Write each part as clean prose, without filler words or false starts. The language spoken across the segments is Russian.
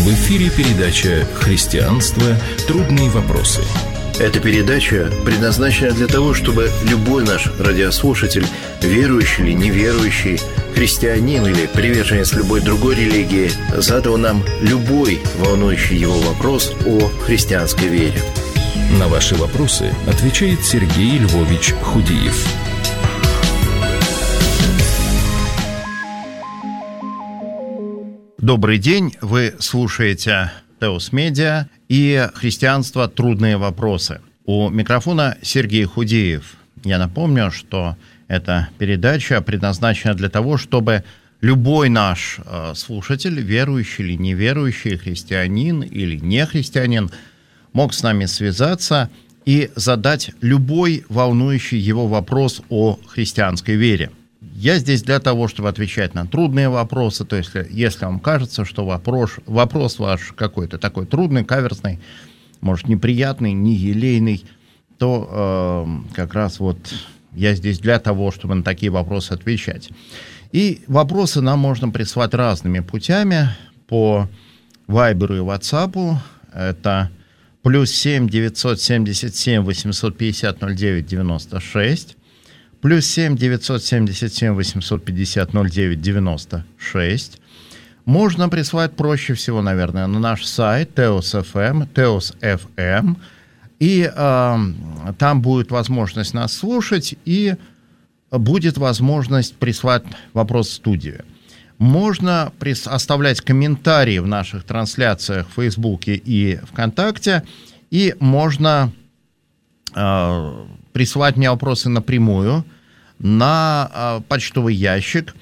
В эфире передача «Христианство. Трудные вопросы». Эта передача предназначена для того, чтобы любой наш радиослушатель, верующий или неверующий, христианин или приверженец любой другой религии, задал нам любой волнующий его вопрос о христианской вере. На ваши вопросы отвечает Сергей Львович Худиев. Добрый день, вы слушаете Теос Медиа и «Христианство. Трудные вопросы». У микрофона Сергей Худиев. Я напомню, что эта передача предназначена для того, чтобы любой наш слушатель, верующий или неверующий, христианин или не христианин, мог с нами связаться и задать любой волнующий его вопрос о христианской вере. Я здесь для того, чтобы отвечать на трудные вопросы, то есть если вам кажется, что вопрос ваш какой-то такой трудный, каверзный, может, неприятный, не елейный, то как раз вот я здесь для того, чтобы на такие вопросы отвечать. И вопросы нам можно присылать разными путями по Вайберу и Ватсапу. Это +7 977 850 09 96, +7 977 850 09 96. Можно прислать проще всего, наверное, на наш сайт Teos.fm, Teos.fm, и там будет возможность нас слушать, и будет возможность прислать вопрос в студию. Можно оставлять комментарии в наших трансляциях в Фейсбуке и ВКонтакте, и можно присылать мне вопросы напрямую на почтовый ящик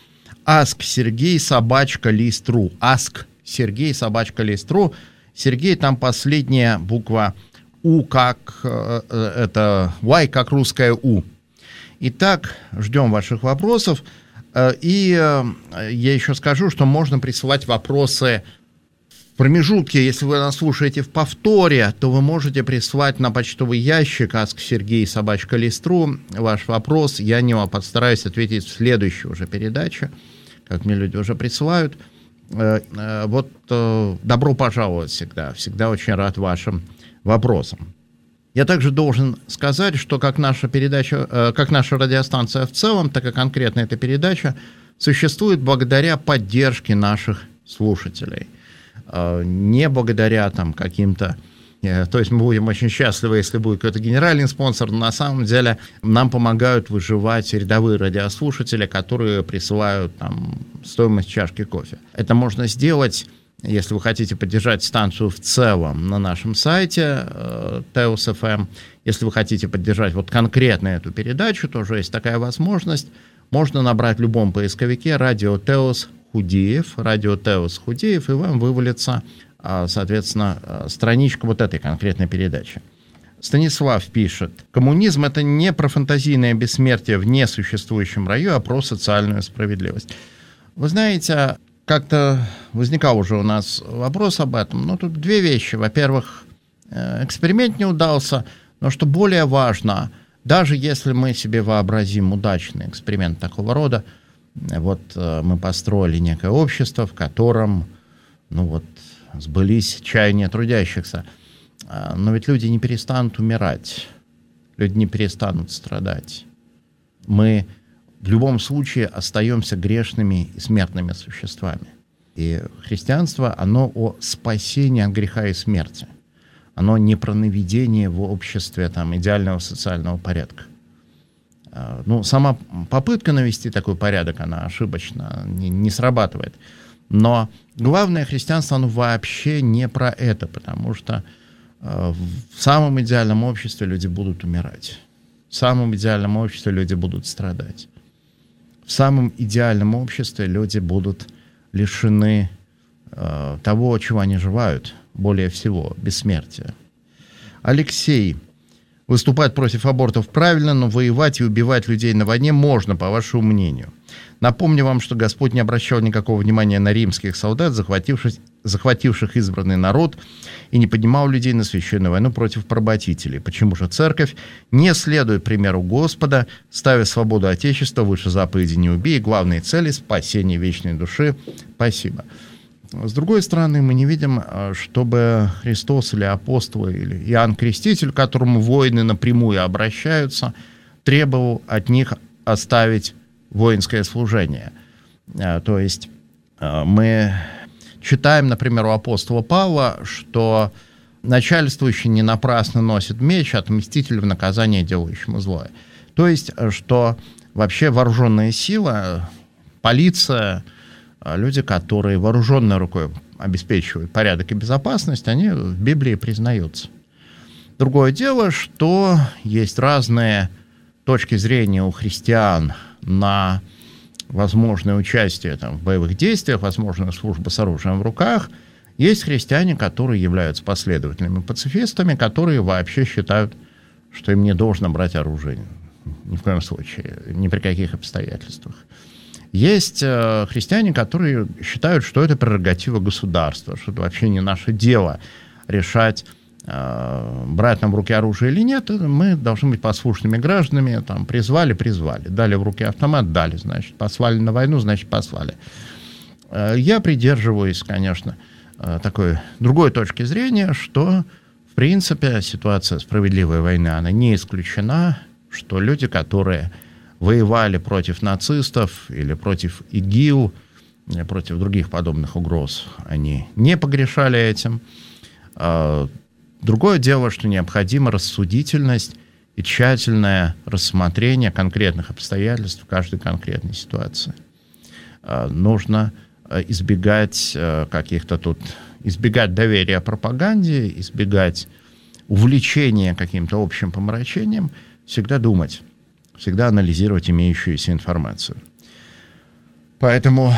asksergey@list.ru. asksergey@list.ru. Сергей, там последняя буква У, как это Y, как русская У. Итак, ждем ваших вопросов. И я еще скажу, что можно присылать вопросы в промежутке. Если вы нас слушаете в повторе, то вы можете прислать на почтовый ящик asksergey@list.ru ваш вопрос. Я на него постараюсь ответить в следующей уже передаче, как мне люди уже присылают. Вот добро пожаловать всегда. Всегда очень рад вашим вопросам. Я также должен сказать, что как наша передача, как наша радиостанция в целом, так и конкретно эта передача существует благодаря поддержке наших слушателей. Не благодаря там каким-то... То есть мы будем очень счастливы, если будет какой-то генеральный спонсор, но на самом деле нам помогают выживать рядовые радиослушатели, которые присылают там стоимость чашки кофе. Это можно сделать, если вы хотите поддержать станцию в целом, на нашем сайте Teos.fm. Если вы хотите поддержать вот конкретно эту передачу, тоже есть такая возможность. Можно набрать в любом поисковике «Радио Теос Худиев», «Радио Теос Худиев», и вам вывалится, соответственно, страничка вот этой конкретной передачи. Станислав пишет: «Коммунизм – это не про фантазийное бессмертие в несуществующем раю, а про социальную справедливость». Вы знаете, как-то возникал уже у нас вопрос об этом. Но тут две вещи. Во-первых, эксперимент не удался, но что более важно, даже если мы себе вообразим удачный эксперимент такого рода, вот мы построили некое общество, в котором, сбылись чаяния трудящихся. Но ведь люди не перестанут умирать, люди не перестанут страдать. Мы в любом случае остаемся грешными и смертными существами. И христианство, оно о спасении от греха и смерти. Оно не про наведение в обществе там идеального социального порядка. Сама попытка навести такой порядок, она ошибочна, не срабатывает. Но главное, христианство, оно вообще не про это, потому что в самом идеальном обществе люди будут умирать. В самом идеальном обществе люди будут страдать. В самом идеальном обществе люди будут лишены того, чего они желают, более всего, бессмертия. Алексей: выступать против абортов правильно, но воевать и убивать людей на войне можно, по вашему мнению. Напомню вам, что Господь не обращал никакого внимания на римских солдат, захвативших избранный народ, и не поднимал людей на священную войну против поработителей. Почему же церковь не следует примеру Господа, ставя свободу Отечества выше заповеди «не убей» и главной цели — спасения вечной души? Спасибо. С другой стороны, мы не видим, чтобы Христос или апостолы, или Иоанн Креститель, к которому воины напрямую обращаются, требовал от них оставить воинское служение. То есть мы читаем, например, у апостола Павла, что начальствующий не напрасно носит меч, отмститель в наказание делающему злое. То есть, что вообще вооруженная сила, полиция, люди, которые вооруженной рукой обеспечивают порядок и безопасность, они в Библии признаются. Другое дело, что есть разные точки зрения у христиан на возможное участие там, в боевых действиях, возможную службу с оружием в руках. Есть христиане, которые являются последовательными пацифистами, которые вообще считают, что им не должно брать оружие. Ни в коем случае, ни при каких обстоятельствах. Есть христиане, которые считают, что это прерогатива государства, что это вообще не наше дело решать, брать нам в руки оружие или нет. Мы должны быть послушными гражданами. Там, призвали. Дали в руки автомат, дали. Значит, послали на войну, значит, послали. Я придерживаюсь, конечно, такой другой точки зрения, что, в принципе, ситуация справедливой войны, она не исключена, что люди, которые воевали против нацистов или против ИГИЛ, или против других подобных угроз, они не погрешали этим. Другое дело, что необходима рассудительность и тщательное рассмотрение конкретных обстоятельств в каждой конкретной ситуации. Нужно избегать избегать доверия пропаганде, избегать увлечения каким-то общим помрачением, всегда думать, всегда анализировать имеющуюся информацию. Поэтому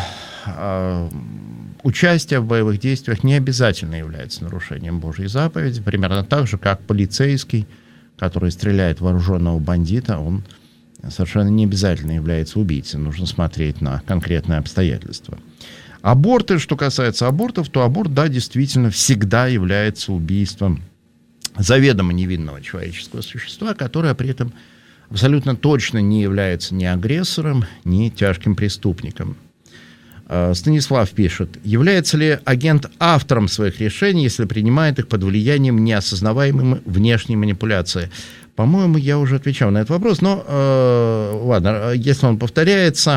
участие в боевых действиях не обязательно является нарушением Божьей заповеди, примерно так же, как полицейский, который стреляет в вооруженного бандита, он совершенно не обязательно является убийцей. Нужно смотреть на конкретные обстоятельства. Аборты, что касается абортов, то аборт, да, действительно всегда является убийством заведомо невинного человеческого существа, которое при этом абсолютно точно не является ни агрессором, ни тяжким преступником. Станислав пишет: является ли агент автором своих решений, если принимает их под влиянием неосознаваемой внешней манипуляции? По-моему, я уже отвечал на этот вопрос, но ладно, если он повторяется,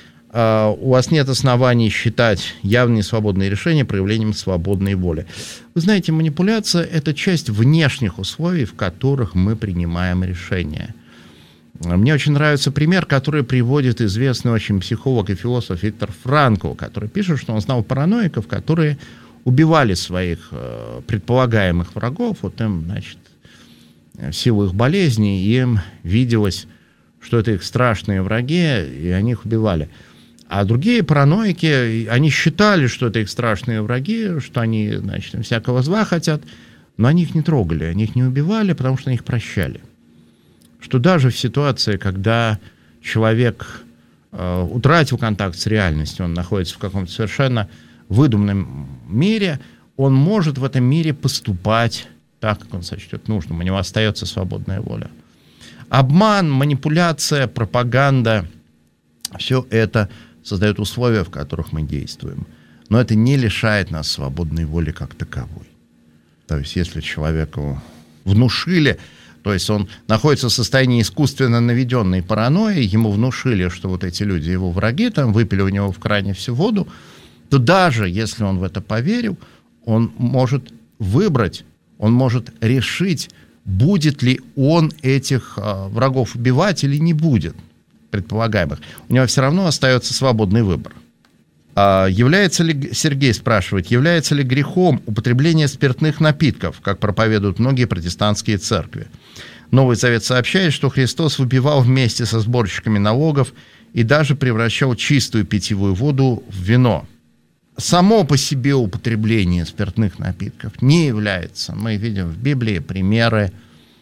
у вас нет оснований считать явные свободные решения проявлением свободной воли. Вы знаете, манипуляция — это часть внешних условий, в которых мы принимаем решения. Мне очень нравится пример, который приводит известный очень психолог и философ Виктор Франкл, который пишет, что он знал параноиков, которые убивали своих предполагаемых врагов, вот им, значит, в силу их болезней, им виделось, что это их страшные враги, и они их убивали. А другие параноики, они считали, что это их страшные враги, что они, значит, им всякого зла хотят, но они их не трогали, они их не убивали, потому что они их прощали. Что даже в ситуации, когда человек утратил контакт с реальностью, он находится в каком-то совершенно выдуманном мире, он может в этом мире поступать так, как он сочтет нужным. У него остается свободная воля. Обман, манипуляция, пропаганда — все это создает условия, в которых мы действуем. Но это не лишает нас свободной воли как таковой. То есть если человеку внушили, то есть он находится в состоянии искусственно наведенной паранойи, ему внушили, что вот эти люди его враги, там выпили у него в кране всю воду, то даже если он в это поверил, он может выбрать, он может решить, будет ли он этих врагов убивать или не будет, предполагаемых. У него все равно остается свободный выбор. Является ли, Сергей спрашивает, является ли грехом употребление спиртных напитков, как проповедуют многие протестантские церкви? Новый Завет сообщает, что Христос выпивал вместе со сборщиками налогов и даже превращал чистую питьевую воду в вино. Само по себе употребление спиртных напитков не является. Мы видим в Библии примеры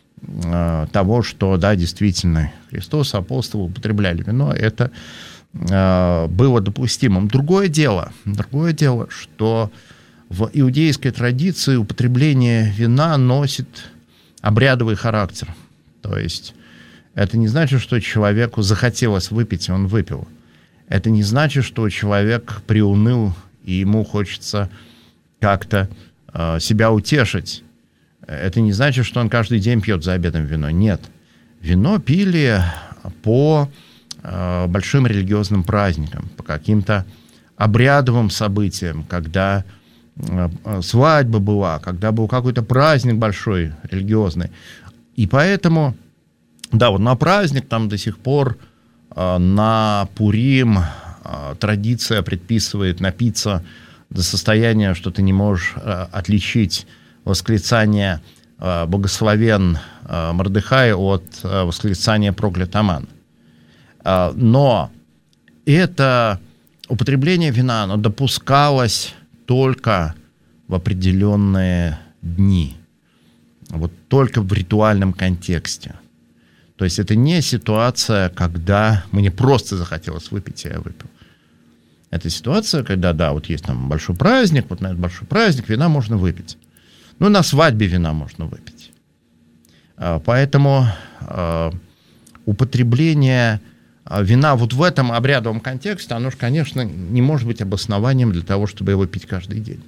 того, что, да, действительно, Христос, апостолы употребляли вино, это было допустимым. Другое дело, что в иудейской традиции употребление вина носит обрядовый характер. То есть это не значит, что человеку захотелось выпить, и он выпил. Это не значит, что человек приуныл и ему хочется как-то себя утешить. Это не значит, что он каждый день пьет за обедом вино. Нет. Вино пили по большим религиозным праздникам, по каким-то обрядовым событиям, когда свадьба была, когда был какой-то праздник большой, религиозный. И поэтому, да, вот на праздник там до сих пор на Пурим традиция предписывает напиться до состояния, что ты не можешь отличить восклицание «Благословен Мордехай» от восклицания «Проклят Аман». Но это употребление вина, оно допускалось только в определенные дни, вот только в ритуальном контексте. То есть это не ситуация, когда мне просто захотелось выпить, и я выпил. Это ситуация, когда, да, вот есть там большой праздник, вот на этот большой праздник вина можно выпить. Ну, на свадьбе вина можно выпить. Поэтому употребление вина вот в этом обрядовом контексте, оно же, конечно, не может быть обоснованием для того, чтобы его пить каждый день.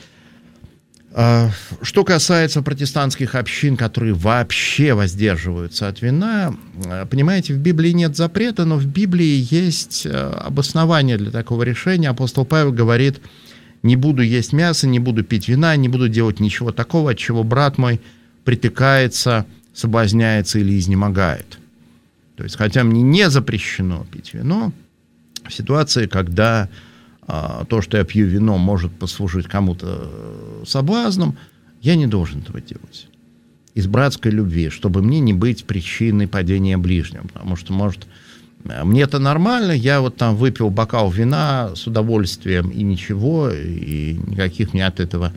Что касается протестантских общин, которые вообще воздерживаются от вина, понимаете, в Библии нет запрета, но в Библии есть обоснование для такого решения. Апостол Павел говорит: «Не буду есть мясо, не буду пить вина, не буду делать ничего такого, от чего брат мой притыкается, соблазняется или изнемогает». То есть, хотя мне не запрещено пить вино, в ситуации, когда то, что я пью вино, может послужить кому-то соблазном, я не должен этого делать. Из братской любви, чтобы мне не быть причиной падения ближнего. Потому что, может, мне это нормально, я вот там выпил бокал вина с удовольствием, и ничего, и никаких мне от этого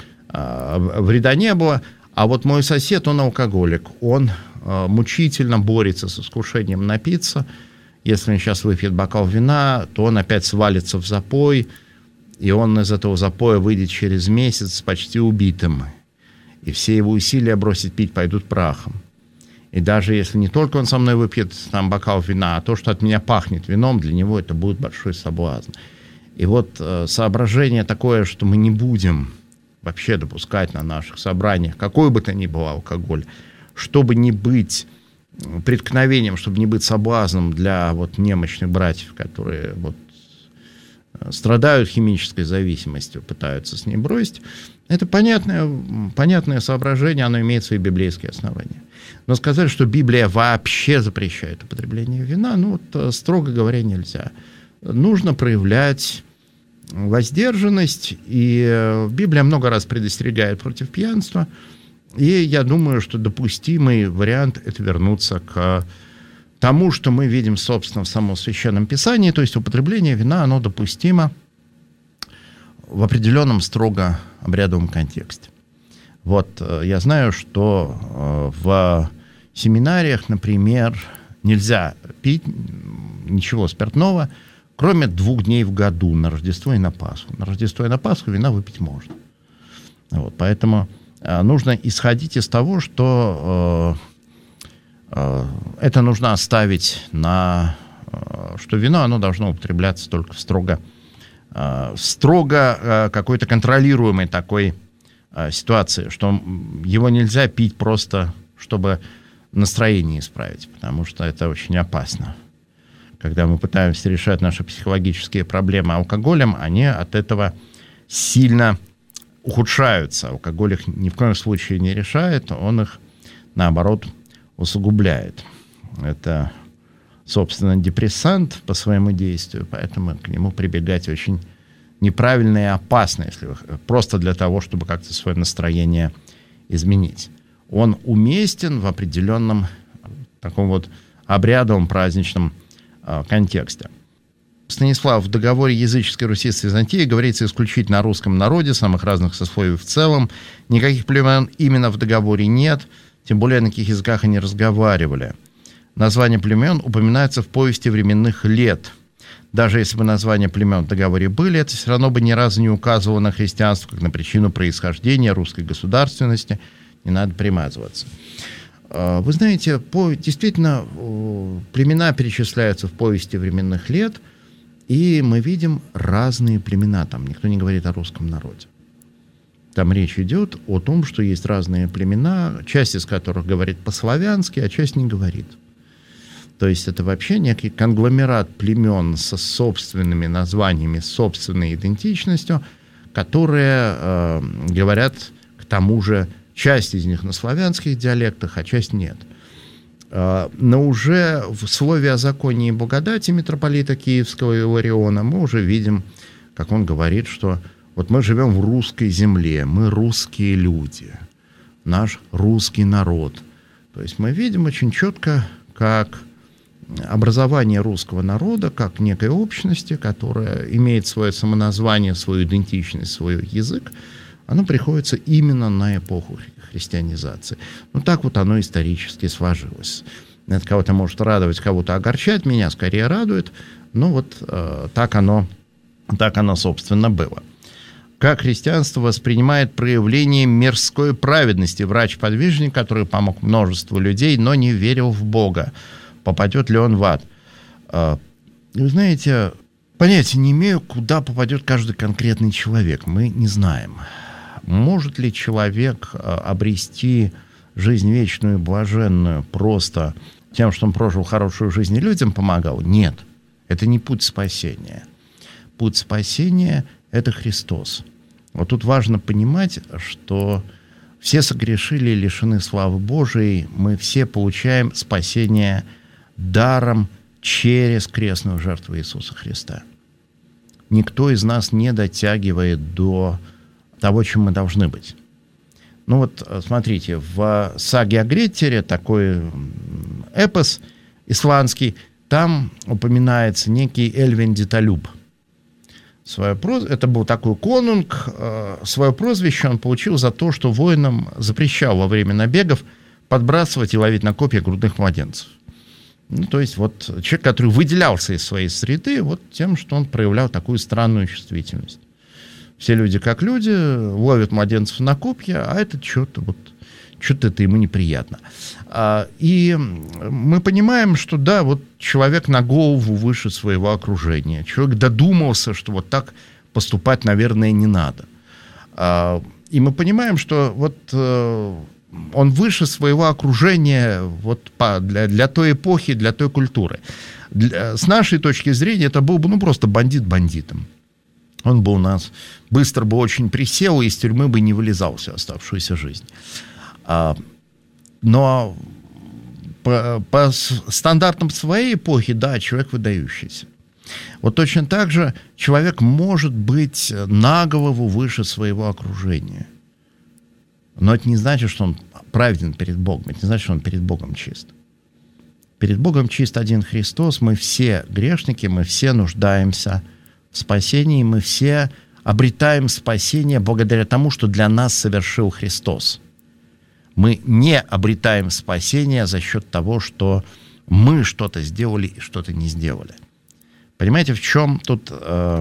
вреда не было. А вот мой сосед, он алкоголик, он мучительно борется с искушением напиться. Если он сейчас выпьет бокал вина, то он опять свалится в запой, и он из этого запоя выйдет через месяц почти убитым. И все его усилия бросить пить пойдут прахом. И даже если не только он со мной выпьет там бокал вина, а то, что от меня пахнет вином, для него это будет большой соблазн. И вот соображение такое, что мы не будем вообще допускать на наших собраниях какой бы то ни был алкоголь, чтобы не быть преткновением, чтобы не быть соблазном для вот немощных братьев, которые вот страдают химической зависимостью, пытаются с ней бросить. Это понятное соображение, оно имеет свои библейские основания. Но сказать, что Библия вообще запрещает употребление вина, ну вот, строго говоря, нельзя. Нужно проявлять воздержанность, и Библия много раз предостерегает против пьянства. И я думаю, что допустимый вариант – это вернуться к тому, что мы видим, собственно, в самом Священном Писании. То есть употребление вина, оно допустимо в определенном строго обрядовом контексте. Вот я знаю, что в семинариях, например, нельзя пить ничего спиртного, кроме 2 дней в году, на Рождество и на Пасху. На Рождество и на Пасху вина выпить можно. Вот, поэтому нужно исходить из того, что это нужно оставить что вино, оно должно употребляться только в строго какой-то контролируемой такой ситуации, что его нельзя пить просто, чтобы настроение исправить, потому что это очень опасно. Когда мы пытаемся решать наши психологические проблемы алкоголем, они от этого сильно ухудшаются. Алкоголь их ни в коем случае не решает, он их, наоборот, усугубляет. Это, собственно, депрессант по своему действию, поэтому к нему прибегать очень неправильно и опасно, если вы, просто для того, чтобы как-то свое настроение изменить. Он уместен в определенном таком вот обрядовом праздничном контексте. Станислав, в договоре языческой Руси с Византией говорится исключительно о русском народе, самых разных сословий в целом. Никаких племен именно в договоре нет, тем более на каких языках они разговаривали. Название племен упоминается в повести временных лет. Даже если бы названия племен в договоре были, это все равно бы ни разу не указывало на христианство как на причину происхождения русской государственности. Не надо примазываться. Вы знаете, действительно, племена перечисляются в повести временных лет, И мы видим разные племена. Там никто не говорит о русском народе. Там речь идет о том, что есть разные племена, часть из которых говорит по-славянски, а часть не говорит. То есть это вообще некий конгломерат племен со собственными названиями, с собственной идентичностью, которые говорят, к тому же, часть из них на славянских диалектах, а часть нет. Но уже в слове о законе и благодати митрополита Киевского Илариона мы уже видим, как он говорит, что вот мы живем в русской земле, мы русские люди, наш русский народ. То есть мы видим очень четко, как образование русского народа, как некой общности, которая имеет свое самоназвание, свою идентичность, свой язык, оно приходится именно на эпоху христианизации. Ну, так вот оно исторически сложилось. Это кого-то может радовать, кого-то огорчать, меня скорее радует, но вот так оно, собственно, было. Как христианство воспринимает проявление мирской праведности? Врач-подвижник, который помог множеству людей, но не верил в Бога. Попадет ли он в ад? Вы знаете, понятия не имею, куда попадет каждый конкретный человек. Мы не знаем. Может ли человек обрести жизнь вечную и блаженную просто тем, что он прожил хорошую жизнь и людям помогал? Нет. Это не путь спасения. Путь спасения — это Христос. Вот тут важно понимать, что все согрешили и лишены славы Божией. Мы все получаем спасение даром через крестную жертву Иисуса Христа. Никто из нас не дотягивает до того, чем мы должны быть. Ну вот, смотрите, в саге о Греттере, такой эпос исландский, там упоминается некий Эльвин Деталюб. Это был такой конунг. Свое прозвище он получил за то, что воинам запрещал во время набегов подбрасывать и ловить на копья грудных младенцев. Ну, то есть вот человек, который выделялся из своей среды вот тем, что он проявлял такую странную чувствительность. Все люди как люди, ловят младенцев на копья, а это что-то это ему неприятно. И мы понимаем, что да, вот человек на голову выше своего окружения. Человек додумался, что вот так поступать, наверное, не надо. И мы понимаем, что вот он выше своего окружения вот для той эпохи, для той культуры. С нашей точки зрения это был бы просто бандит бандитом. Он бы у нас быстро бы очень присел и из тюрьмы бы не вылезал всю оставшуюся жизнь. Но по стандартам своей эпохи, да, человек выдающийся. Вот точно так же человек может быть на голову выше своего окружения. Но это не значит, что он праведен перед Богом. Это не значит, что он перед Богом чист. Перед Богом чист один Христос. Мы все грешники, мы все нуждаемся в спасении, мы все обретаем спасение благодаря тому, что для нас совершил Христос. Мы не обретаем спасение за счет того, что мы что-то сделали и что-то не сделали. Понимаете, в чем тут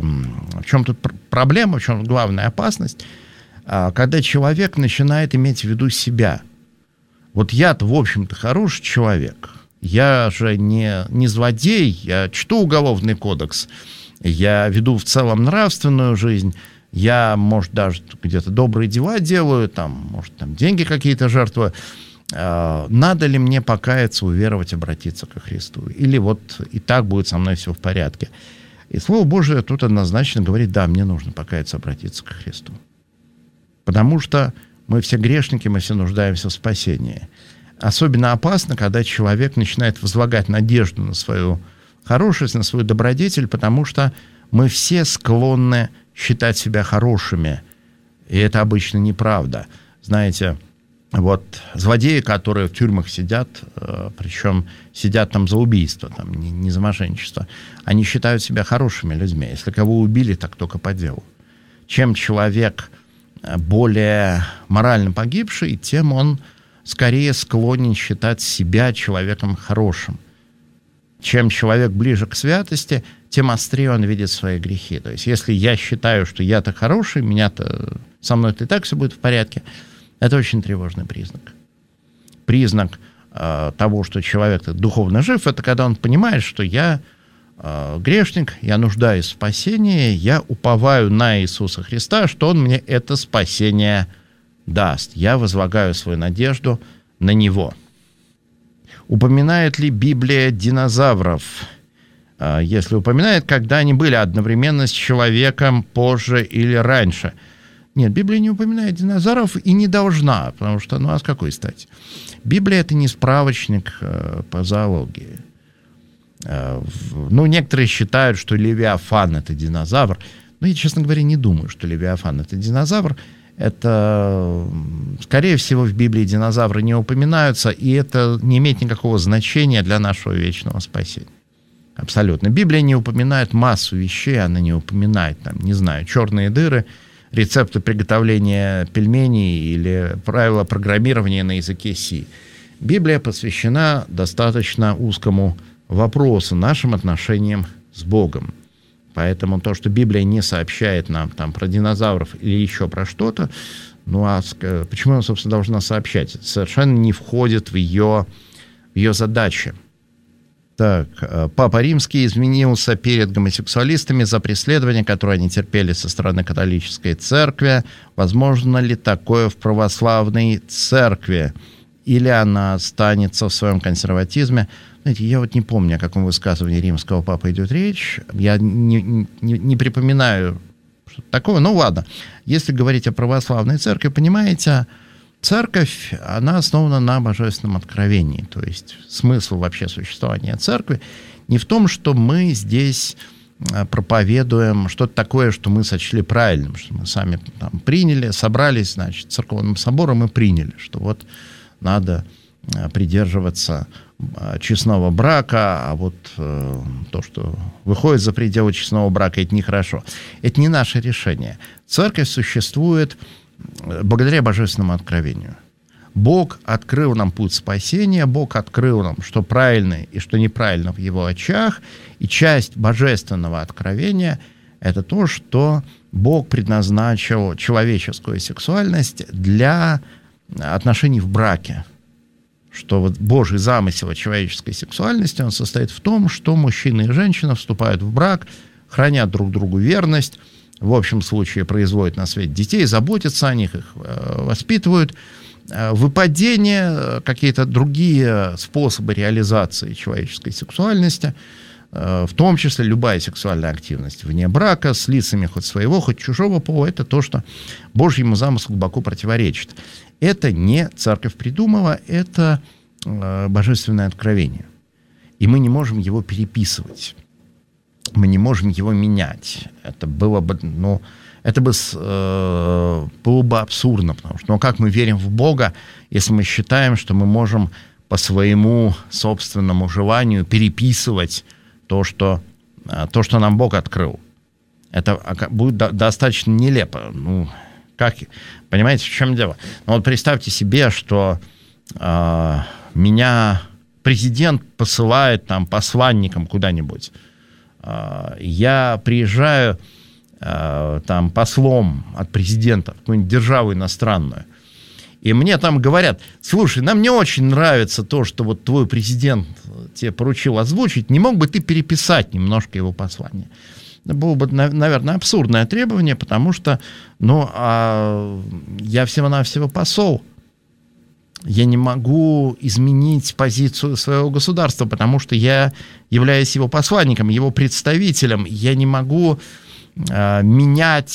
проблема, в чем главная опасность? Когда человек начинает иметь в виду себя. Вот я-то, в общем-то, хороший человек. Я же не злодей, я чту уголовный кодекс, я веду в целом нравственную жизнь, я, может, даже где-то добрые дела делаю, может, деньги какие-то жертвую. Надо ли мне покаяться, уверовать, обратиться ко Христу? Или вот и так будет со мной все в порядке? И Слово Божие тут однозначно говорит, да, мне нужно покаяться, обратиться ко Христу. Потому что мы все грешники, мы все нуждаемся в спасении. Особенно опасно, когда человек начинает возлагать надежду на свою хорошесть, на свою добродетель, потому что мы все склонны считать себя хорошими. И это обычно неправда. Знаете, вот злодеи, которые в тюрьмах сидят, причем сидят там за убийство, не за мошенничество, они считают себя хорошими людьми. Если кого убили, так только по делу. Чем человек более морально погибший, тем он скорее склонен считать себя человеком хорошим. Чем человек ближе к святости, тем острее он видит свои грехи. То есть, если я считаю, что я-то хороший, со мной-то и так все будет в порядке, это очень тревожный признак. Признак того, что человек духовно жив, это когда он понимает, что я грешник, я нуждаюсь в спасении, я уповаю на Иисуса Христа, что Он мне это спасение даст. Я возлагаю свою надежду на Него. Упоминает ли Библия динозавров? Если упоминает, когда они были одновременно с человеком позже или раньше. Нет, Библия не упоминает динозавров и не должна, потому что, а с какой стати? Библия — это не справочник по зоологии. Некоторые считают, что Левиафан — это динозавр. Но я, честно говоря, не думаю, что Левиафан — это динозавр. Это, скорее всего, в Библии динозавры не упоминаются, и это не имеет никакого значения для нашего вечного спасения. Абсолютно. Библия не упоминает массу вещей, она не упоминает, черные дыры, рецепты приготовления пельменей или правила программирования на языке C. Библия посвящена достаточно узкому вопросу, нашим отношениям с Богом. Поэтому то, что Библия не сообщает нам про динозавров или еще про что-то, почему она, собственно, должна сообщать? Это совершенно не входит в ее задачи. Так, Папа Римский извинился перед гомосексуалистами за преследование, которое они терпели со стороны католической церкви. Возможно ли такое в православной церкви? Или она останется в своем консерватизме? Знаете, я не помню, о каком высказывании римского папы идет речь. Я не припоминаю что-то такое. Ладно. Если говорить о православной церкви, понимаете, церковь, она основана на божественном откровении. То есть смысл вообще существования церкви не в том, что мы здесь проповедуем что-то такое, что мы сочли правильным, что мы сами приняли, собрались, церковным собором и приняли, что надо придерживаться честного брака, а то, что выходит за пределы честного брака, это нехорошо. Это не наше решение. Церковь существует благодаря божественному откровению. Бог открыл нам путь спасения, Бог открыл нам, что правильно и что неправильно в Его очах, и часть божественного откровения — это то, что Бог предназначил человеческую сексуальность для отношений в браке. Что Божий замысел о человеческой сексуальности, он состоит в том, что мужчина и женщина вступают в брак, хранят друг другу верность, в общем случае производят на свет детей, заботятся о них, их воспитывают. Выпадение, какие-то другие способы реализации человеческой сексуальности, в том числе любая сексуальная активность вне брака, с лицами хоть своего, хоть чужого пола, это то, что Божьему замыслу глубоко противоречит. Это не церковь придумала, это божественное откровение. И мы не можем его переписывать. Мы не можем его менять. Это было бы, было бы абсурдно, потому что, как мы верим в Бога, если мы считаем, что мы можем по своему собственному желанию переписывать то, что нам Бог открыл. Это будет достаточно нелепо. Понимаете, в чем дело? Представьте себе, что меня президент посылает посланником куда-нибудь. Я приезжаю послом от президента в какую-нибудь державу иностранную, и мне говорят: слушай, нам не очень нравится то, что твой президент тебе поручил озвучить, не мог бы ты переписать немножко его послание? Это было бы, наверное, абсурдное требование, потому что я всего-навсего посол. Я не могу изменить позицию своего государства, потому что я являюсь его посланником, его представителем. Я не могу менять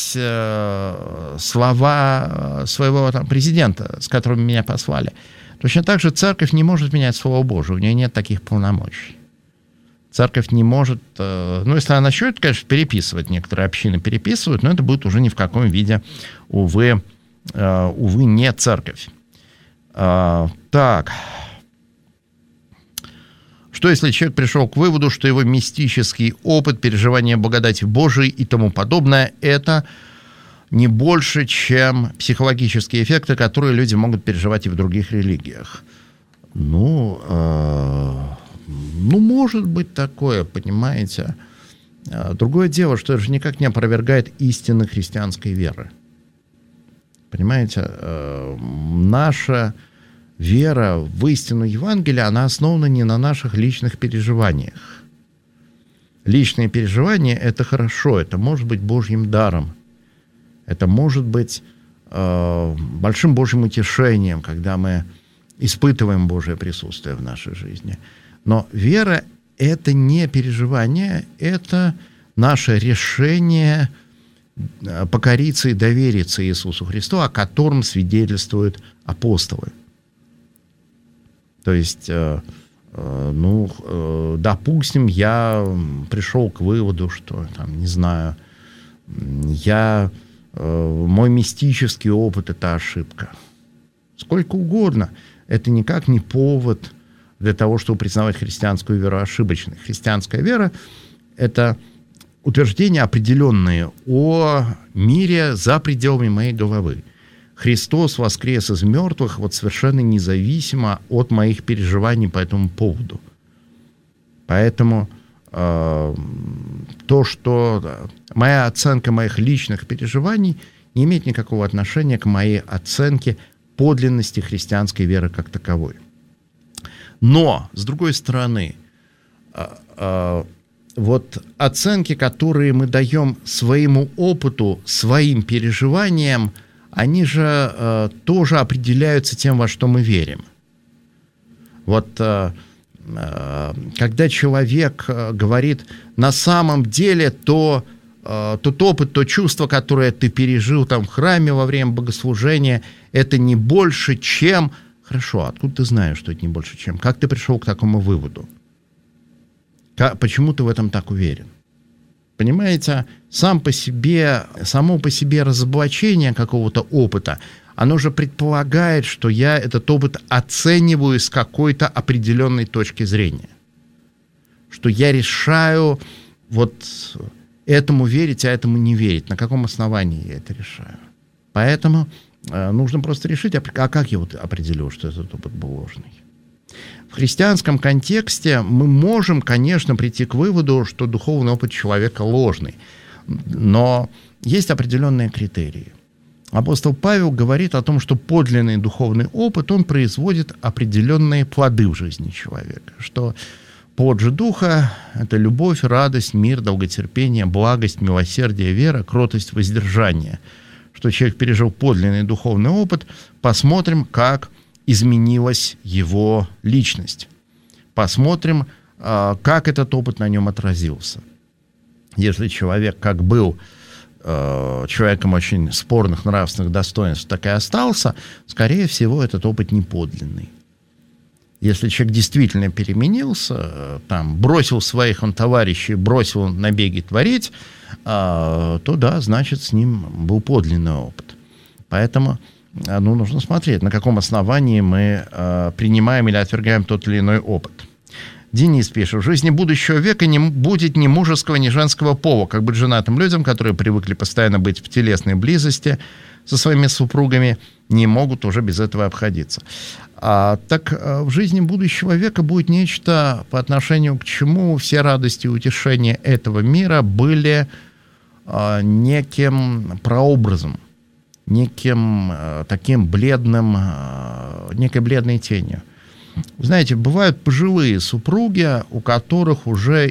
слова своего президента, с которым меня послали. Точно так же церковь не может менять Слово Божие, у нее нет таких полномочий. Церковь не может, если она начнет, конечно, переписывать, некоторые общины переписывают, но это будет уже ни в каком виде, увы, не церковь. Так. Что, если человек пришел к выводу, что его мистический опыт, переживание благодати Божией и тому подобное, это не больше, чем психологические эффекты, которые люди могут переживать и в других религиях? Может быть такое, понимаете. Другое дело, что это же никак не опровергает истины христианской веры. Понимаете, наша вера в истину Евангелия, она основана не на наших личных переживаниях. личные переживания – это хорошо, это может быть Божьим даром, это может быть большим Божьим утешением, когда мы испытываем Божие присутствие в нашей жизни. Но вера – это не переживание, это наше решение покориться и довериться Иисусу Христу, о котором свидетельствуют апостолы. То есть, допустим, я пришел к выводу, что, не знаю, мой мистический опыт – это ошибка. Сколько угодно. Это никак не повод для того, чтобы признавать христианскую веру ошибочной. Христианская вера – это утверждения определенные о мире за пределами моей головы. Христос воскрес из мертвых совершенно независимо от моих переживаний по этому поводу. Поэтому то, что моя оценка моих личных переживаний не имеет никакого отношения к моей оценке подлинности христианской веры как таковой. Но, с другой стороны, оценки, которые мы даем своему опыту, своим переживаниям, они же тоже определяются тем, во что мы верим. Когда человек говорит, на самом деле тот опыт, то чувство, которое ты пережил в храме во время богослужения, это не больше, чем... Хорошо, откуда ты знаешь, что это не больше, чем? Как ты пришел к такому выводу? Почему ты в этом так уверен? Понимаете, само по себе разоблачение какого-то опыта, оно же предполагает, что я этот опыт оцениваю с какой-то определенной точки зрения. Что я решаю этому верить, а этому не верить. На каком основании я это решаю? Поэтому нужно просто решить, а как я определю, что этот опыт был ложный? В христианском контексте мы можем, конечно, прийти к выводу, что духовный опыт человека ложный. Но есть определенные критерии. Апостол Павел говорит о том, что подлинный духовный опыт, он производит определенные плоды в жизни человека. Что плод же духа – это любовь, радость, мир, долготерпение, благость, милосердие, вера, кротость, воздержание. Что человек пережил подлинный духовный опыт, посмотрим, как изменилась его личность. Посмотрим, как этот опыт на нем отразился. Если человек как был человеком очень спорных нравственных достоинств, так и остался, скорее всего, этот опыт не подлинный. Если человек действительно переменился, бросил своих товарищей, бросил набеги творить, то да, значит, с ним был подлинный опыт. Поэтому нужно смотреть, на каком основании мы принимаем или отвергаем тот или иной опыт. Денис пишет: в жизни будущего века не будет ни мужеского, ни женского пола, как быть женатым людям, которые привыкли постоянно быть в телесной близости со своими супругами, не могут уже без этого обходиться. Так в жизни будущего века будет нечто, по отношению к чему все радости и утешения этого мира были неким прообразом, неким таким некой бледной тенью. Вы знаете, бывают пожилые супруги, у которых уже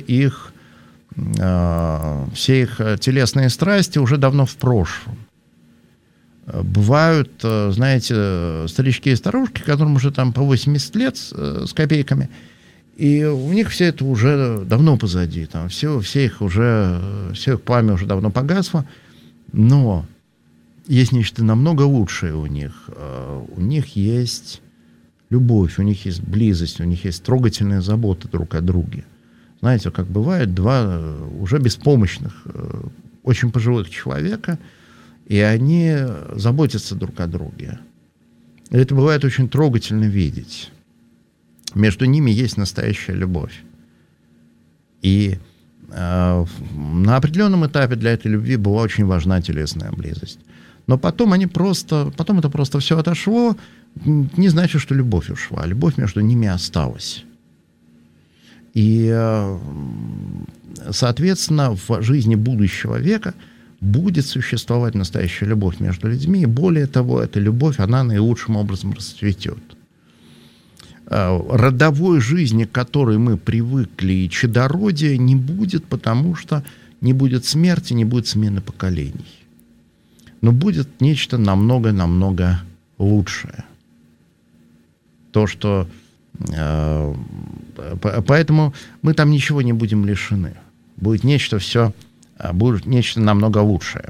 все их телесные страсти уже давно в прошлом. Бывают, знаете, старички и старушки, которым уже по 80 лет с копейками, и у них все это уже давно позади. Все их пламя уже давно погасло, но есть нечто намного лучшее у них. У них есть любовь, у них есть близость, у них есть трогательная забота друг о друге. Знаете, как бывает, два уже беспомощных, очень пожилых человека, и они заботятся друг о друге. И это бывает очень трогательно видеть. Между ними есть настоящая любовь. И на определенном этапе для этой любви была очень важна телесная близость. Но потом это просто все отошло, не значит, что любовь ушла. Любовь между ними осталась. И, соответственно, в жизни будущего века будет существовать настоящая любовь между людьми. И более того, эта любовь, она наилучшим образом расцветет. родовой жизни, к которой мы привыкли, и чадородия не будет, потому что не будет смерти, не будет смены поколений. Но будет нечто намного-намного лучшее. То, что... Поэтому мы там ничего не будем лишены. Будет нечто намного лучшее.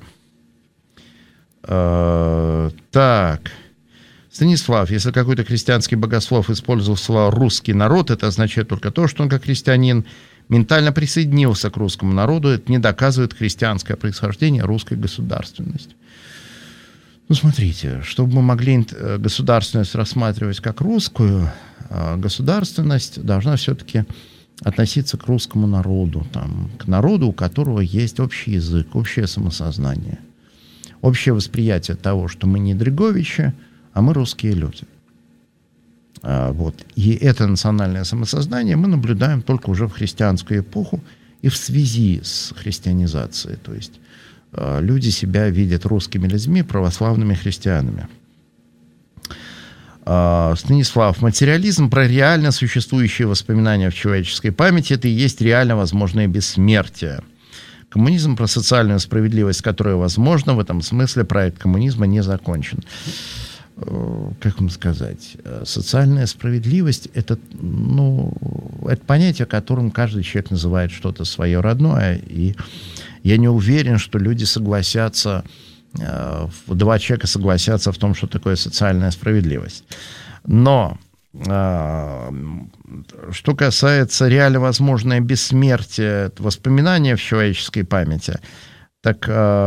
Так... Станислав, если какой-то христианский богослов использовал слово «русский народ», это означает только то, что он, как христианин, ментально присоединился к русскому народу. Это не доказывает христианское происхождение русской государственности. Ну, смотрите, чтобы мы могли государственность рассматривать как русскую, государственность должна все-таки относиться к русскому народу, к народу, у которого есть общий язык, общее самосознание, общее восприятие того, что мы не Дреговичи, а мы русские люди. И это национальное самосознание мы наблюдаем только уже в христианскую эпоху и в связи с христианизацией. То есть люди себя видят русскими людьми, православными христианами. Станислав, материализм про реально существующие воспоминания в человеческой памяти — это и есть реально возможное бессмертие. Коммунизм про социальную справедливость, которая возможна, в этом смысле проект коммунизма не закончен. Как вам сказать, социальная справедливость — это понятие, которым каждый человек называет что-то свое родное, и я не уверен, что люди согласятся, два человека согласятся в том, что такое социальная справедливость. Но что касается реально возможное бессмертие, воспоминания в человеческой памяти, так...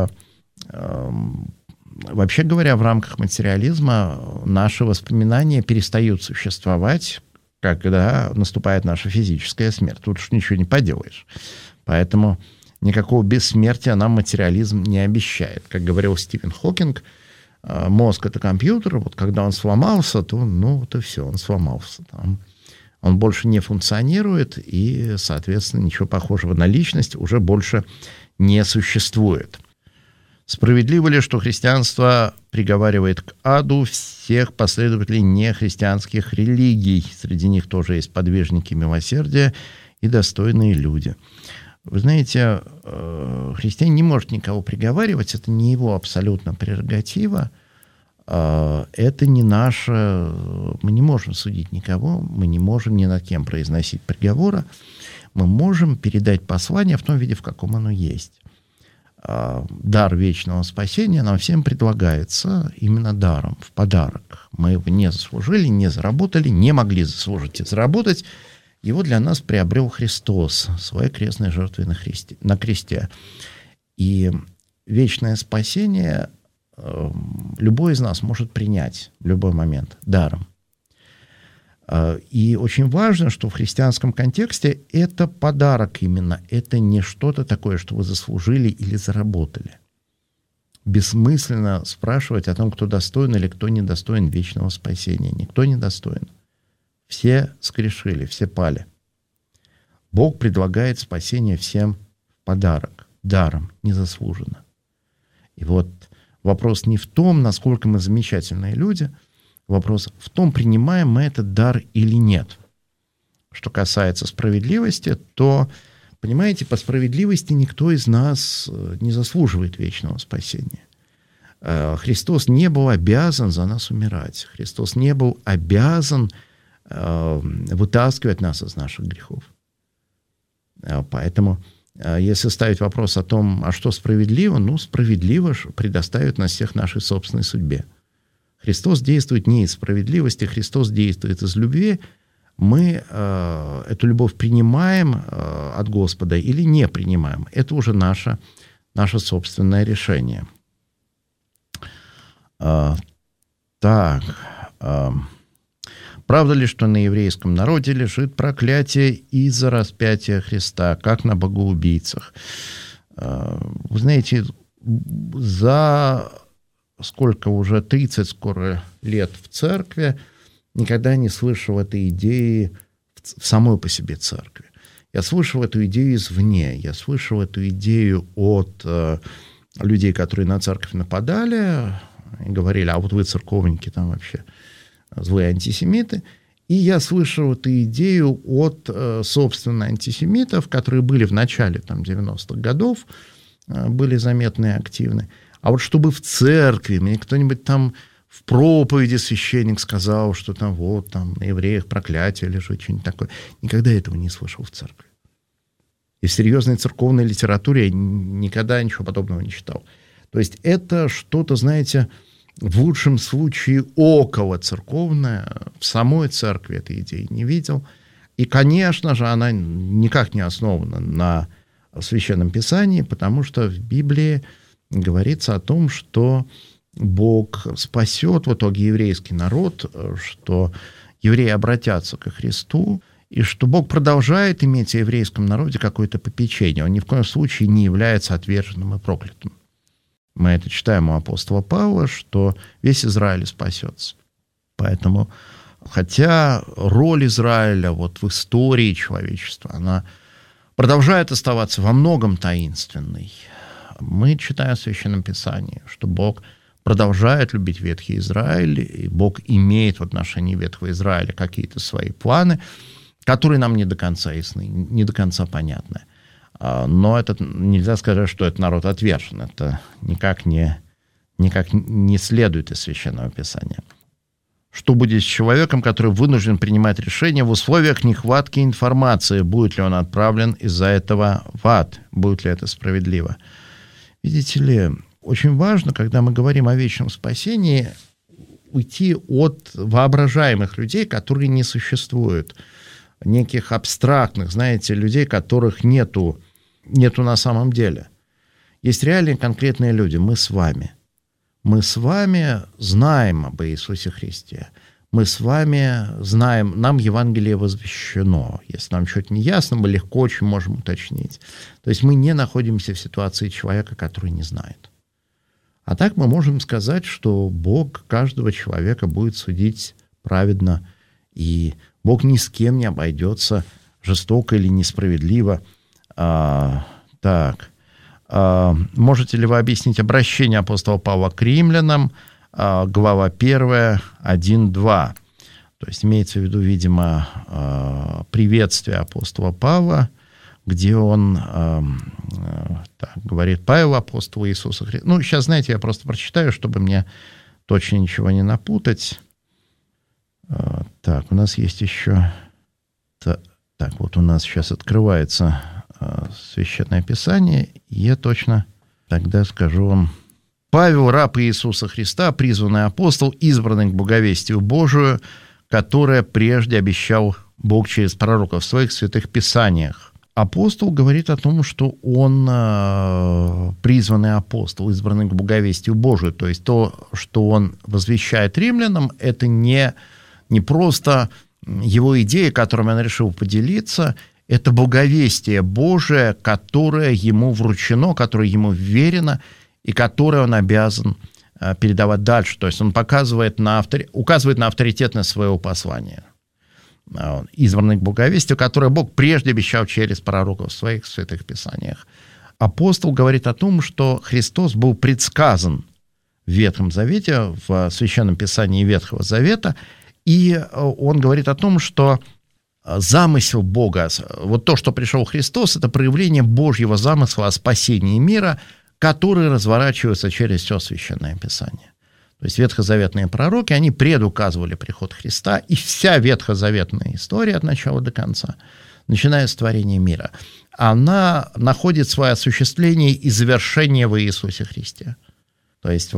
Вообще говоря, в рамках материализма наши воспоминания перестают существовать, когда наступает наша физическая смерть. Тут уж ничего не поделаешь. Поэтому никакого бессмертия нам материализм не обещает. Как говорил Стивен Хокинг, мозг — это компьютер, вот когда он сломался, то, вот и все, он сломался. Он больше не функционирует, и, соответственно, ничего похожего на личность уже больше не существует. Справедливо ли, что христианство приговаривает к аду всех последователей нехристианских религий? Среди них тоже есть подвижники милосердия и достойные люди. Вы знаете, христианин не может никого приговаривать, это не его абсолютно прерогатива, это не наше... Мы не можем судить никого, мы не можем ни над кем произносить приговора, мы можем передать послание в том виде, в каком оно есть. Дар вечного спасения нам всем предлагается именно даром, в подарок. Мы его не заслужили, не заработали, не могли заслужить и заработать. Его для нас приобрел Христос своей крестной жертвой на кресте. И вечное спасение любой из нас может принять в любой момент даром. И очень важно, что в христианском контексте это подарок именно. Это не что-то такое, что вы заслужили или заработали. Бессмысленно спрашивать о том, кто достоин или кто недостоин вечного спасения. Никто не достоин. Все сгрешили, все пали. Бог предлагает спасение всем в подарок, даром, незаслуженно. И вот вопрос не в том, насколько мы замечательные люди, вопрос в том, принимаем мы этот дар или нет. Что касается справедливости, то, понимаете, по справедливости никто из нас не заслуживает вечного спасения. Христос не был обязан за нас умирать. Христос не был обязан вытаскивать нас из наших грехов. Поэтому, если ставить вопрос о том, а что справедливо, справедливо предоставить нас всех нашей собственной судьбе. Христос действует не из справедливости, Христос действует из любви. Мы эту любовь принимаем от Господа или не принимаем. Это уже наше собственное решение. Правда ли, что на еврейском народе лежит проклятие из-за распятия Христа, как на богоубийцах? Вы знаете, за сколько уже 30 скоро лет в церкви никогда не слышал этой идеи в самой по себе церкви. Я слышал эту идею извне, я слышал эту идею от людей, которые на церковь нападали и говорили, а вот вы, церковники, там вообще злые антисемиты. И я слышал эту идею от, собственно, антисемитов, которые были в начале 90-х годов, были заметны и активны. А вот чтобы в церкви мне кто-нибудь там в проповеди священник сказал, что там на евреях проклятие лежит, что-нибудь такое. Никогда этого не слышал в церкви. И в серьезной церковной литературе я никогда ничего подобного не читал. То есть это что-то, знаете, в лучшем случае около церковное. В самой церкви этой идеи не видел. И, конечно же, она никак не основана на Священном Писании, потому что в Библии говорится о том, что Бог спасет в итоге еврейский народ, что евреи обратятся ко Христу, и что Бог продолжает иметь о еврейском народе какое-то попечение. Он ни в коем случае не является отверженным и проклятым. Мы это читаем у апостола Павла, что весь Израиль спасется. Поэтому, хотя роль Израиля в истории человечества, она продолжает оставаться во многом таинственной, мы читаем в Священном Писании, что Бог продолжает любить ветхий Израиль, и Бог имеет в отношении ветхого Израиля какие-то свои планы, которые нам не до конца ясны, не до конца понятны. Но это нельзя сказать, что это народ отвержен. Это никак не следует из Священного Писания. Что будет с человеком, который вынужден принимать решения в условиях нехватки информации? Будет ли он отправлен из-за этого в ад? Будет ли это справедливо? Видите ли, очень важно, когда мы говорим о вечном спасении, уйти от воображаемых людей, которые не существуют, неких абстрактных, знаете, людей, которых нету на самом деле. Есть реальные конкретные люди, мы с вами. Мы с вами знаем об Иисусе Христе. Мы с вами знаем, нам Евангелие возвещено. Если нам что-то не ясно, мы легко очень можем уточнить. То есть мы не находимся в ситуации человека, который не знает. А так мы можем сказать, что Бог каждого человека будет судить праведно, и Бог ни с кем не обойдется жестоко или несправедливо. Можете ли вы объяснить обращение апостола Павла к римлянам, глава 1, 1-2? То есть имеется в виду, видимо, приветствие апостола Павла, где он говорит: Павел, апостол Иисуса Христа. Сейчас, знаете, я просто прочитаю, чтобы мне точно ничего не напутать. У нас есть еще... у нас сейчас открывается Священное Писание, и я точно тогда скажу вам. Павел, раб Иисуса Христа, призванный апостол, избранный к благовестию Божию, которое прежде обещал Бог через пророков в своих святых писаниях. Апостол говорит о том, что он призванный апостол, избранный к благовестию Божию. То есть то, что он возвещает римлянам, это не просто его идея, которой он решил поделиться, это благовестие Божие, которое ему вручено, которое ему верено, и которое он обязан передавать дальше. То есть он указывает на авторитетность своего послания. Избранный к благовестию, которое Бог прежде обещал через пророков в своих святых писаниях. Апостол говорит о том, что Христос был предсказан в Ветхом Завете, в Священном Писании Ветхого Завета, и он говорит о том, что замысел Бога, то, что пришел Христос, это проявление Божьего замысла о спасении мира, который разворачивается через все Священное Писание. То есть ветхозаветные пророки, они предуказывали приход Христа, и вся ветхозаветная история от начала до конца, начиная с творения мира, она находит свое осуществление и завершение в Иисусе Христе. То есть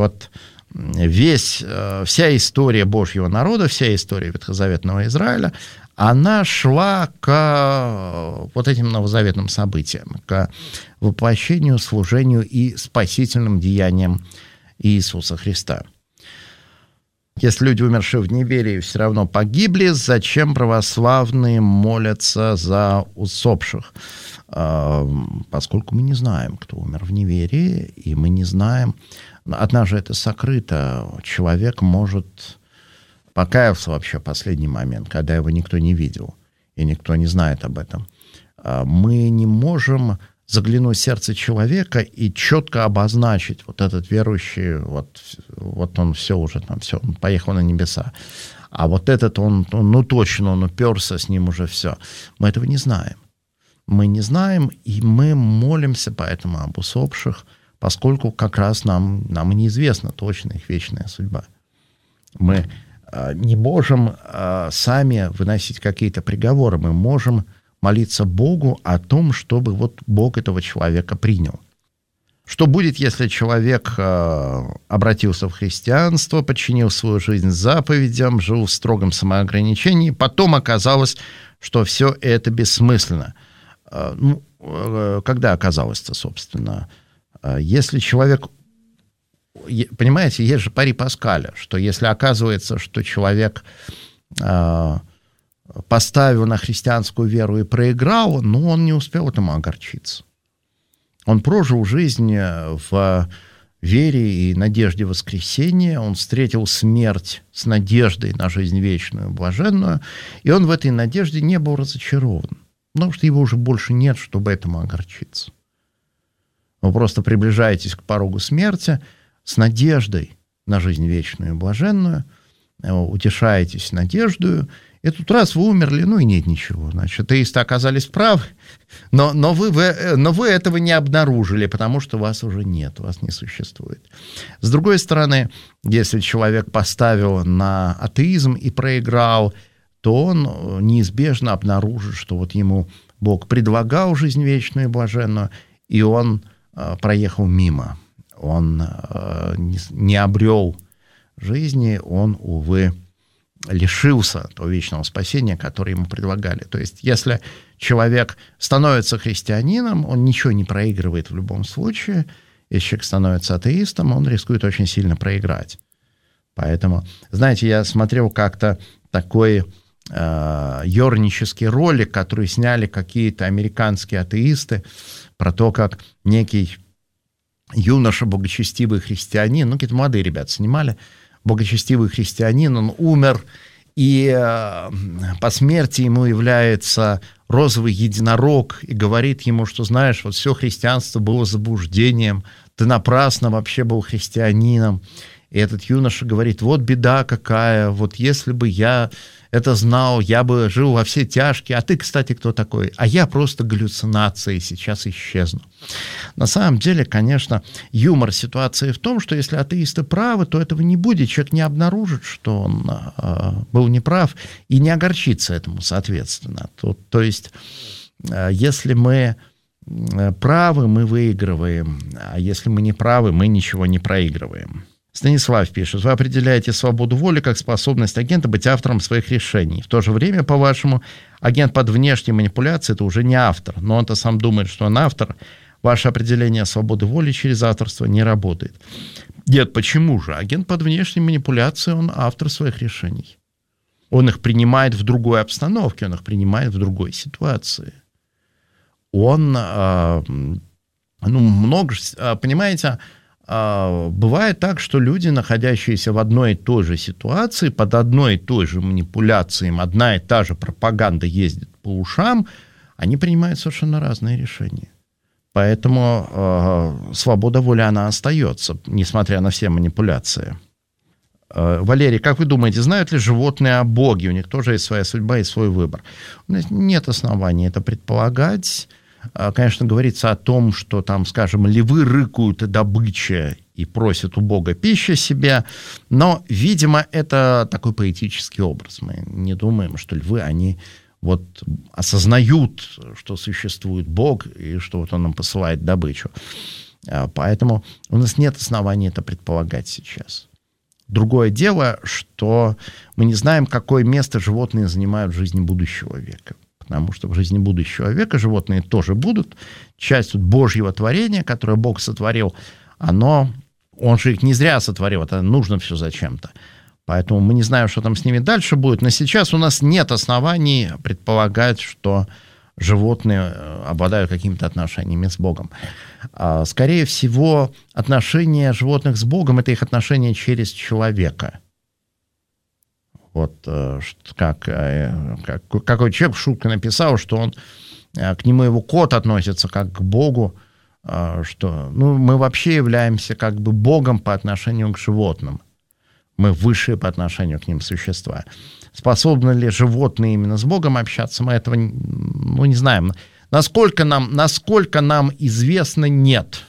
вся история Божьего народа, вся история ветхозаветного Израиля, она шла к этим новозаветным событиям, к воплощению, служению и спасительным деяниям Иисуса Христа. Если люди, умершие в неверии, все равно погибли, зачем православные молятся за усопших? Поскольку мы не знаем, кто умер в неверии, и мы не знаем, однажды это сокрыто, человек может покаяться вообще в последний момент, когда его никто не видел, и никто не знает об этом. Мы не можем заглянуть в сердце человека и четко обозначить этот верующий, он все уже он поехал на небеса. а вот этот он точно, он уперся, с ним уже все. Мы этого не знаем. Мы не знаем, и мы молимся поэтому об усопших, поскольку как раз нам и неизвестна точно их вечная судьба. Мы не можем сами выносить какие-то приговоры, мы можем молиться Богу о том, чтобы вот Бог этого человека принял. Что будет, если человек обратился в христианство, подчинил свою жизнь заповедям, жил в строгом самоограничении, потом оказалось, что все это бессмысленно? Когда оказалось-то, собственно? Если человек... Понимаете, есть же пари Паскаля, что если оказывается, что человек поставил на христианскую веру и проиграл, он не успел этому огорчиться. Он прожил жизнь в вере и надежде воскресения, он встретил смерть с надеждой на жизнь вечную, блаженную, и он в этой надежде не был разочарован, потому что его уже больше нет, чтобы этому огорчиться. Вы просто приближаетесь к порогу смерти с надеждой на жизнь вечную и блаженную, утешаетесь надеждою, и тут раз вы умерли, и нет ничего. Значит, атеисты оказались правы, но вы этого не обнаружили, потому что вас уже нет, вас не существует. С другой стороны, если человек поставил на атеизм и проиграл, то он неизбежно обнаружит, что вот ему Бог предлагал жизнь вечную и блаженную, и он проехал мимо. Он не обрел жизни, он, увы, лишился того вечного спасения, которое ему предлагали. То есть, если человек становится христианином, он ничего не проигрывает в любом случае. Если человек становится атеистом, он рискует очень сильно проиграть. Поэтому, знаете, я смотрел как-то такой ёрнический ролик, который сняли какие-то американские атеисты про то, как некий юноша, богочестивый христианин, какие-то молодые ребята снимали, богочестивый христианин, он умер, и по смерти ему является розовый единорог и говорит ему, что, знаешь, вот все христианство было заблуждением, ты напрасно вообще был христианином. И этот юноша говорит, вот беда какая, вот если бы я это знал, я бы жил во все тяжкие. А ты, кстати, кто такой? А я просто галлюцинация, сейчас исчезну. На самом деле, конечно, юмор ситуации в том, что если атеисты правы, то этого не будет. Человек не обнаружит, что он был неправ, и не огорчится этому, соответственно. То есть, если мы правы, мы выигрываем, а если мы не правы, мы ничего не проигрываем. Станислав пишет, вы определяете свободу воли как способность агента быть автором своих решений. В то же время, по-вашему, агент под внешней манипуляцией – это уже не автор, но он-то сам думает, что он автор. Ваше определение свободы воли через авторство не работает. Нет, почему же? Агент под внешней манипуляцией, он автор своих решений. Он их принимает в другой обстановке, он их принимает в другой ситуации. Он, понимаете, бывает так, что люди, находящиеся в одной и той же ситуации, под одной и той же манипуляцией, одна и та же пропаганда ездит по ушам, они принимают совершенно разные решения. Поэтому свобода воли, она остается, несмотря на все манипуляции. Валерий, как вы думаете, знают ли животные о Боге? У них тоже есть своя судьба и свой выбор. Нет оснований это предполагать. Конечно, говорится о том, что там, скажем, львы рыкают о добыче и просят у Бога пищи себе, но, видимо, это такой поэтический образ. Мы не думаем, что львы, они вот осознают, что существует Бог и что вот Он нам посылает добычу. Поэтому у нас нет оснований это предполагать сейчас. Другое дело, что мы не знаем, какое место животные занимают в жизни будущего века. Потому что в жизни будущего века животные тоже будут частью Божьего творения, которое Бог сотворил. Он же их не зря сотворил, это нужно все зачем-то. Поэтому мы не знаем, что там с ними дальше будет. Но сейчас у нас нет оснований предполагать, что животные обладают какими-то отношениями с Богом. Скорее всего, отношения животных с Богом – это их отношения через человека. Вот как какой человек в шутке написал, что к нему его кот относится как к Богу, что мы вообще являемся как бы Богом по отношению к животным. Мы высшие по отношению к ним существа. Способны ли животные именно с Богом общаться, мы этого не знаем. Насколько нам известно, нет.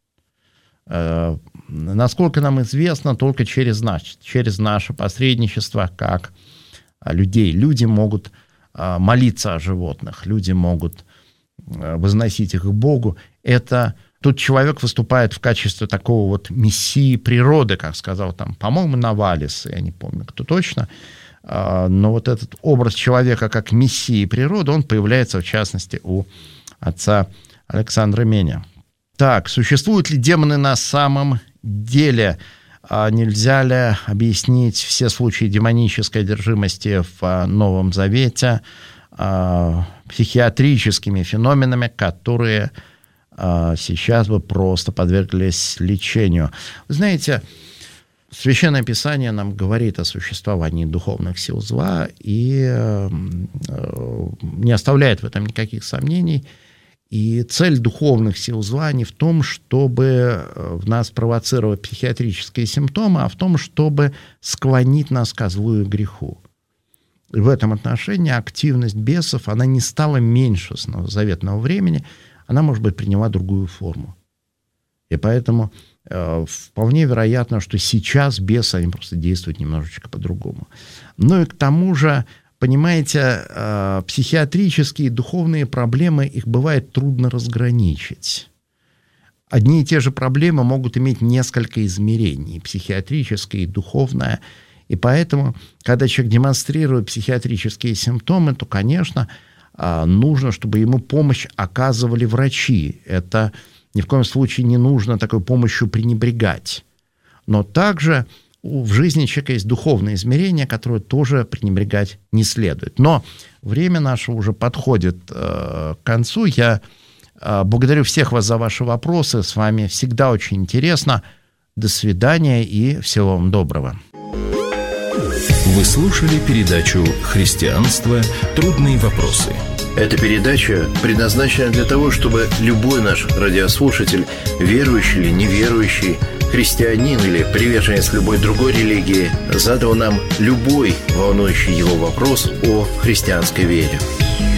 Насколько нам известно, только через наше посредничество как людей. Люди могут молиться о животных, люди могут возносить их к Богу. Тут человек выступает в качестве такого вот мессии природы, как сказал там, по-моему, Навалис, я не помню, кто точно. Но вот этот образ человека как мессии природы, он появляется, в частности, у отца Александра Меня. Так, существуют ли демоны на самом деле? Нельзя ли объяснить все случаи демонической одержимости в Новом Завете психиатрическими феноменами, которые сейчас бы просто подверглись лечению? Вы знаете, Священное Писание нам говорит о существовании духовных сил зла и не оставляет в этом никаких сомнений. И цель духовных сил зла не в том, чтобы в нас провоцировать психиатрические симптомы, а в том, чтобы склонить нас ко злу и греху. И в этом отношении активность бесов, она не стала меньше с новозаветного времени, она, может быть, приняла другую форму. И поэтому вполне вероятно, что сейчас бесы, они просто действуют немножечко по-другому. Ну и к тому же, понимаете, психиатрические и духовные проблемы, их бывает трудно разграничить. Одни и те же проблемы могут иметь несколько измерений, психиатрическое и духовное. И поэтому, когда человек демонстрирует психиатрические симптомы, то, конечно, нужно, чтобы ему помощь оказывали врачи. Это ни в коем случае не нужно такой помощью пренебрегать. Но также в жизни человека есть духовное измерение, которое тоже пренебрегать не следует. Но время наше уже подходит к концу. Я благодарю всех вас за ваши вопросы. С вами всегда очень интересно. До свидания и всего вам доброго. Вы слушали передачу «Христианство. Трудные вопросы». Эта передача предназначена для того, чтобы любой наш радиослушатель, верующий или неверующий, христианин или приверженец любой другой религии, задал нам любой волнующий его вопрос о христианской вере.